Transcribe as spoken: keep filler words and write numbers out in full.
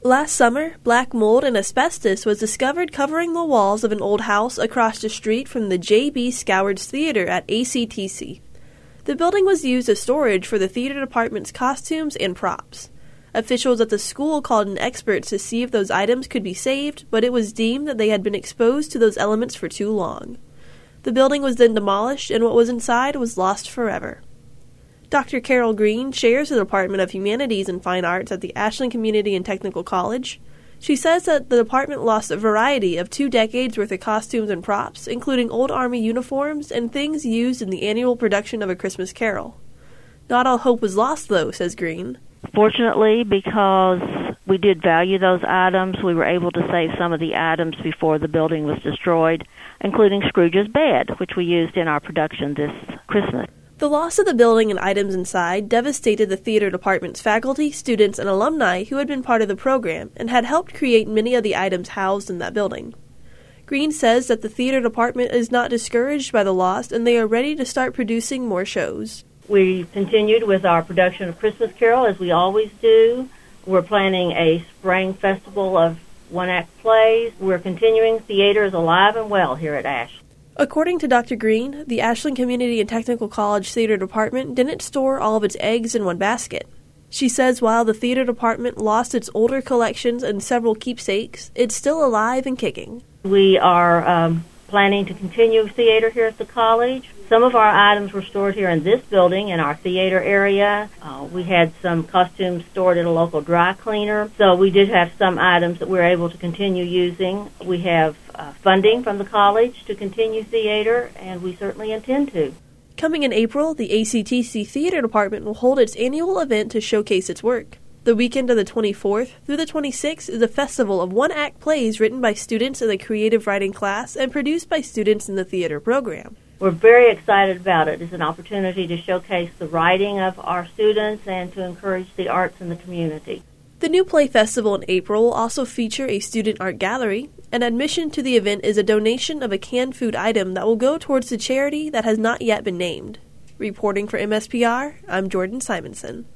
Last summer, black mold and asbestos was discovered covering the walls of an old house across the street from the J B Scowards Theater at A C T C. The building was used as storage for the theater department's costumes and props. Officials at the school called in experts to see if those items could be saved, but it was deemed that they had been exposed to those elements for too long. The building was then demolished, and what was inside was lost forever. Doctor Carol Green chairs the Department of Humanities and Fine Arts at the Ashland Community and Technical College. She says that the department lost a variety of two decades worth of costumes and props, including old Army uniforms and things used in the annual production of A Christmas Carol. Not all hope was lost, though, says Green. Fortunately, because we did value those items, we were able to save some of the items before the building was destroyed, including Scrooge's bed, which we used in our production this Christmas. The loss of the building and items inside devastated the theater department's faculty, students, and alumni who had been part of the program and had helped create many of the items housed in that building. Green says that the theater department is not discouraged by the loss and they are ready to start producing more shows. We continued with our production of Christmas Carol, as we always do. We're planning a spring festival of one-act plays. We're continuing. Theater is alive and well here at Ashland. According to Doctor Green, the Ashland Community and Technical College Theater Department didn't store all of its eggs in one basket. She says while the theater department lost its older collections and several keepsakes, it's still alive and kicking. We are um, planning to continue theater here at the college. Some of our items were stored here in this building in our theater area. Uh, we had some costumes stored at a local dry cleaner, so we did have some items that we were able to continue using. We have uh, funding from the college to continue theater, and we certainly intend to. Coming in April, the A C T C Theater Department will hold its annual event to showcase its work. The weekend of the twenty-fourth through the twenty-sixth is a festival of one-act plays written by students in the creative writing class and produced by students in the theater program. We're very excited about it. It's an opportunity to showcase the writing of our students and to encourage the arts in the community. The new play festival in April will also feature a student art gallery, and admission to the event is a donation of a canned food item that will go towards the charity that has not yet been named. Reporting for M S P R, I'm Jordan Simonson.